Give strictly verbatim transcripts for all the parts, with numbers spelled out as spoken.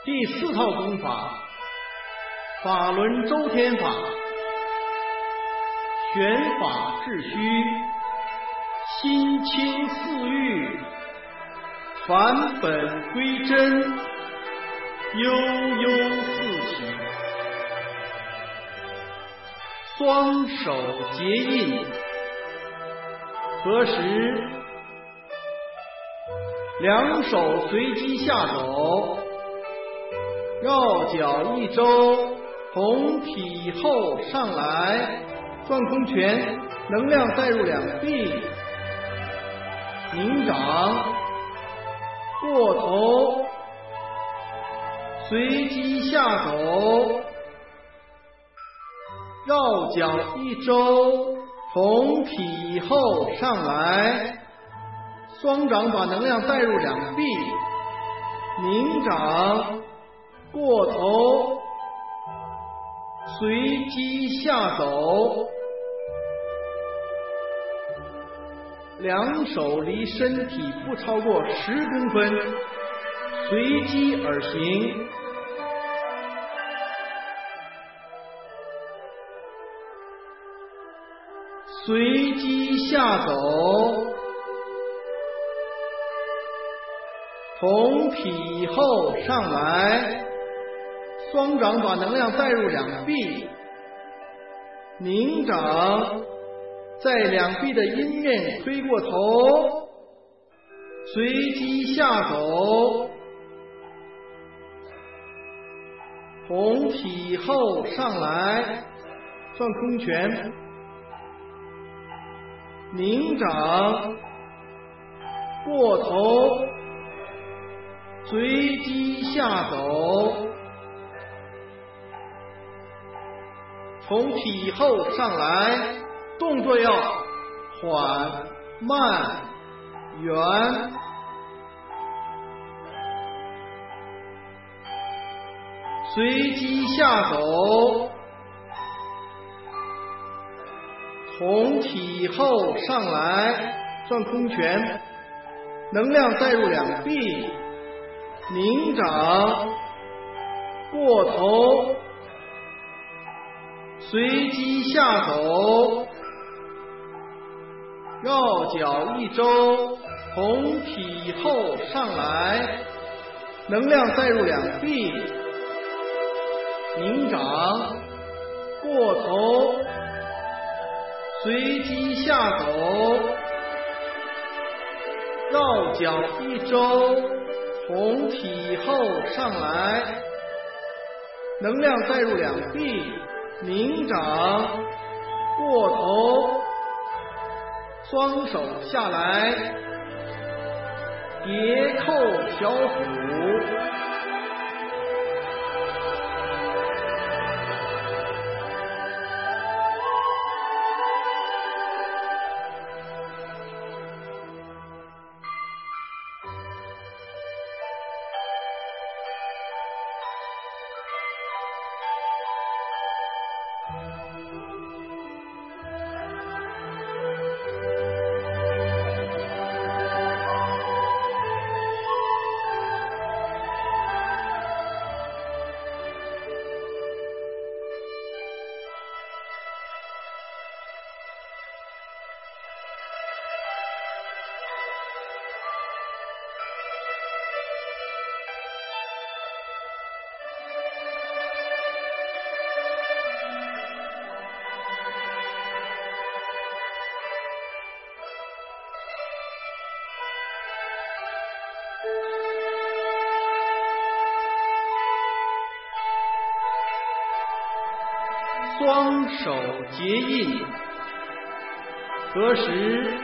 第四套功法，法轮周天法，玄法致虚，心清似玉，返本归真，悠悠四起，双手结印，合十，两手随机下走，绕脚一周，从体后上来，转空拳，能量带入两臂，拧掌，过头，随机下走，绕脚一周，从体后上来，双掌把能量带入两臂，拧掌，过头，随机下走，两手离身体不超过十公分，随机而行。随机下走，从体后上来，双掌把能量带入两臂，拧掌，在两臂的阴面推过头，随机下走，从体后上来，转空拳，拧掌，过头，随机下走，从体后上来，动作要缓慢圆，随机下走，从体后上来，转空拳，能量带入两臂，拧掌，过头，随机下走，绕脚一周，从体后上来，能量带入两臂，拧掌，过头，随机下走，绕脚一周，从体后上来，能量带入两臂，拧掌，过头，双手下来，叠扣小虎，双手结印，合十，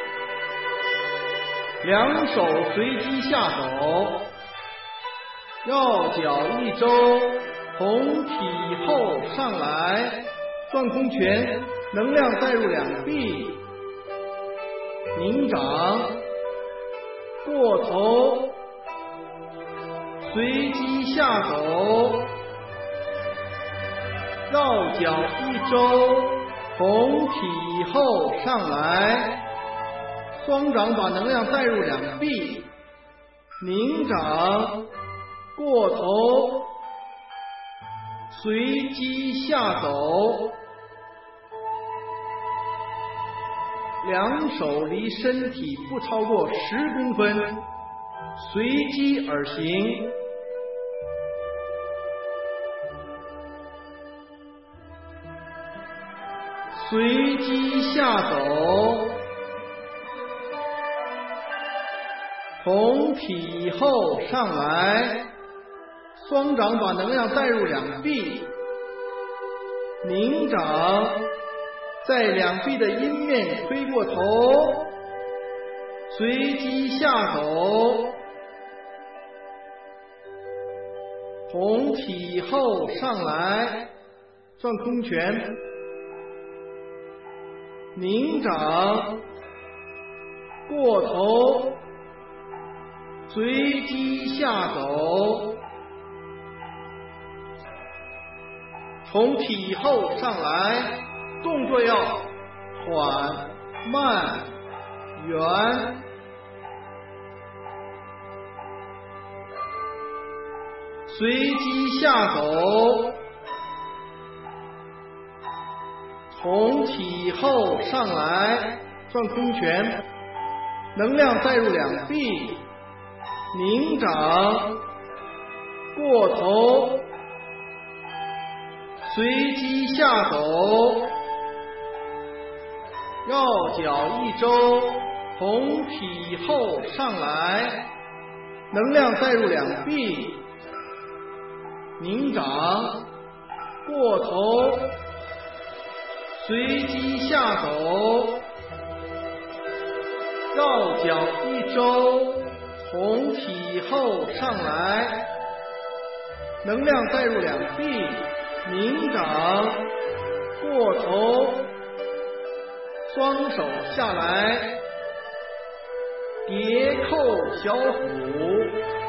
两手随机下走，绕脚一周，从体后上来，转空拳，能量带入两臂，拧掌，过头，随机下走，绕脚一周，从体后上来，双掌把能量带入两臂，拧掌， 过头，随机下走，两手离身体不超过十公分，随机而行。随机下走，从体后上来，双掌把能量带入两臂，凝掌在两臂的阴面推过头，随机下走，从体后上来，转空拳，凝掌过头，随机下走，从体后上来，动作要缓慢圆，随机下走，从体后上来，转空拳，能量带入两臂，凝掌过头，随机下走，绕脚一周，从体后上来，能量带入两臂，凝掌过头，随机下走，绕脚一周，从体后上来，能量带入两臂，凝掌过头，双手下来，叠扣小虎。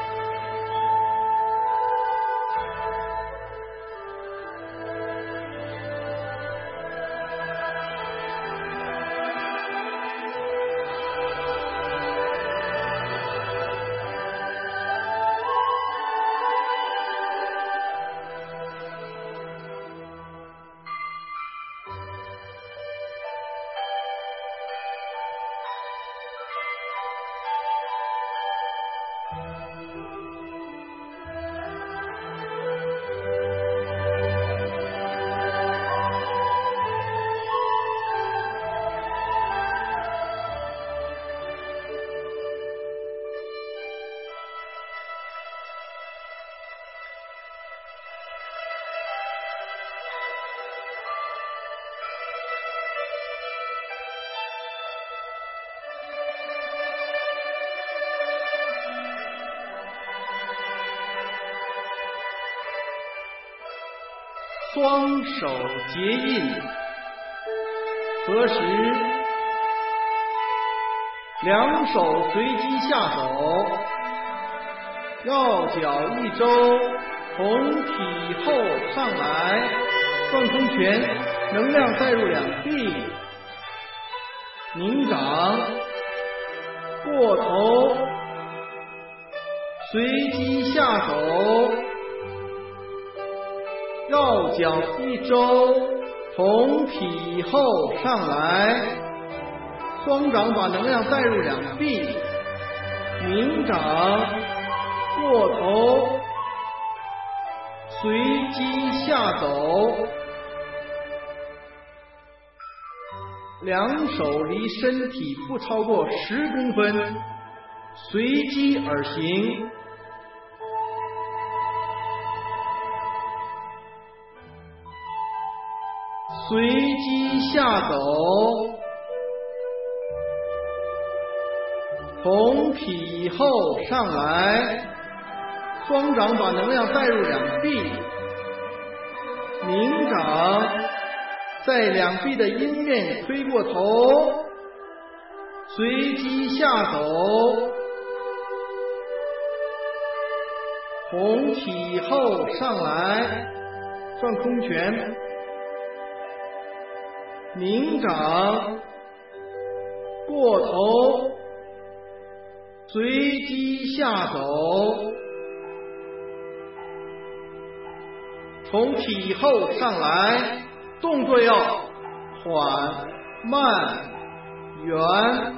双手结印，合十，两手随机下走，绕脚一周，从体后上来，转空拳，能量带入两臂，凝掌过头，随机下走，绕脚一周，从体后上来，双掌把能量带入两臂，凝掌过头，随机下走，两手离身体不超过十公分，随机而行。随机下走，从体后上来，双掌把能量带入两臂，凝掌在两臂的阴面推过头，随机下走，从体后上来，转空拳，凝掌过头，随机下走， 从体后上来，动作要缓慢圆。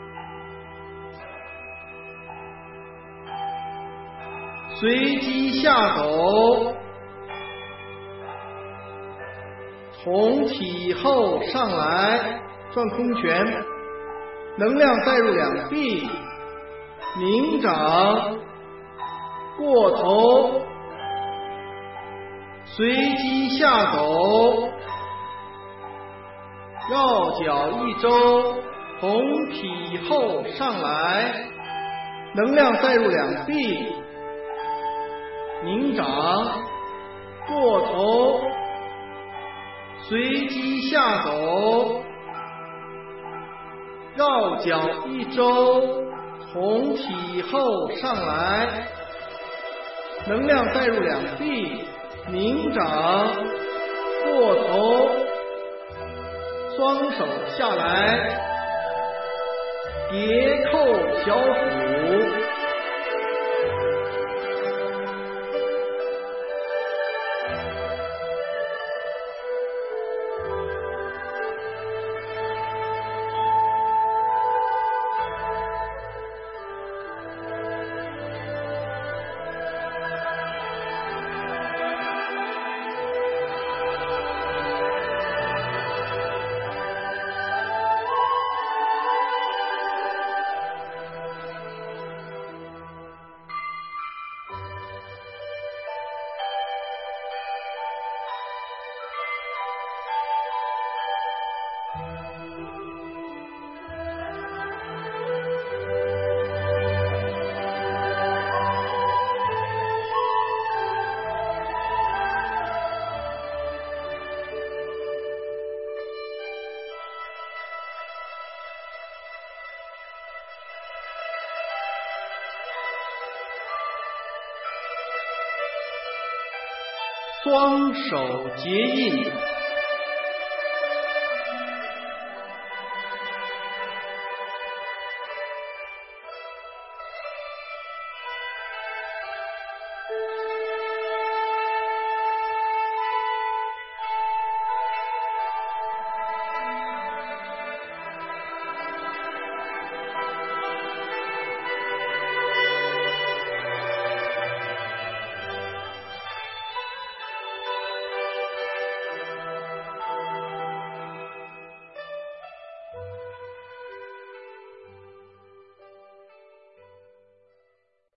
随机下走，从体后上来，转空拳，能量带入两臂，拧掌过头，随机下走，绕脚一周，从体后上来，能量带入两臂，拧掌过头，随机下走，绕脚一周，从体后上来，能量带入两臂，拧掌过头，双手下来，叠扣小虎。双手结印。